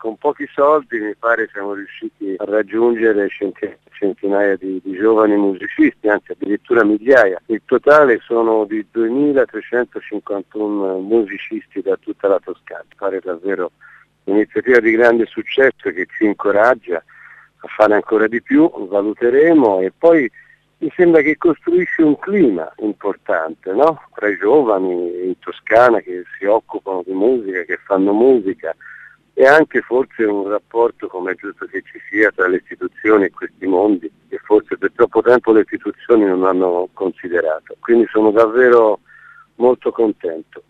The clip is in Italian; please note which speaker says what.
Speaker 1: con pochi soldi mi pare siamo riusciti a raggiungere centinaia di giovani musicisti, anzi addirittura migliaia. Il totale sono di 2351 musicisti da tutta la Toscana. Mi pare davvero un'iniziativa di grande successo che ci incoraggia a fare ancora di più, valuteremo, e poi mi sembra che costruisce un clima importante, no? Tra i giovani in Toscana che si occupano di musica, che fanno musica, e anche forse un rapporto, come è giusto che ci sia, tra le istituzioni e questi mondi, che forse per troppo tempo le istituzioni non hanno considerato. Quindi sono davvero molto contento.